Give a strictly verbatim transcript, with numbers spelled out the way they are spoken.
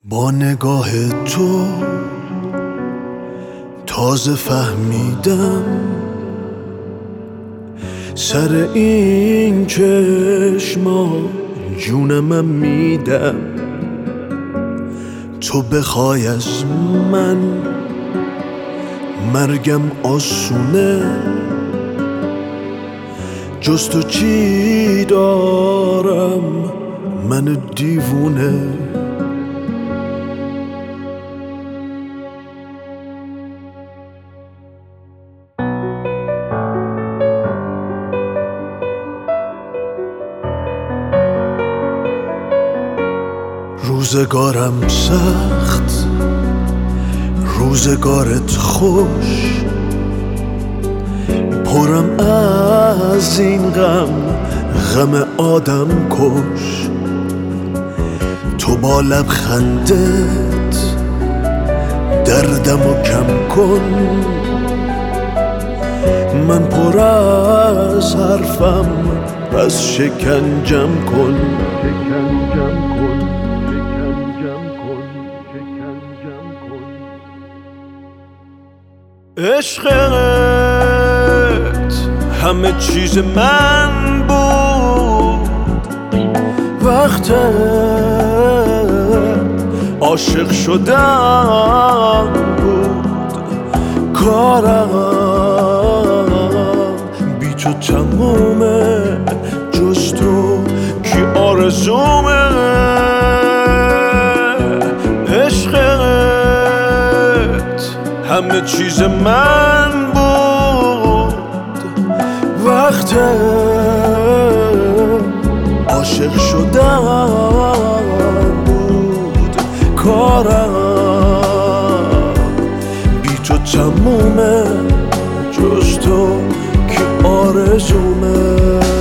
با نگاه تو تازه فهمیدم سر این چشما جونم میدم. تو بخوای از من مرگم آسونه، جز تو چی دارم من دیوونه. روزگارم سخت، روزگارت خوش، پرم از این غم، غم آدم کش. تو با لبخندت دردمو کم کن، من پر از حرفم پس شکنجم کن. شکنجم کن عشقت همه چیز من بود، وقت عاشق شدن بود. کارم بی تو تمومه، جز تو کی آرزومه. همه چیز من بود، وقت عاشق شدن بود. کارم بی تو تمومه، جز تو که آرزومه.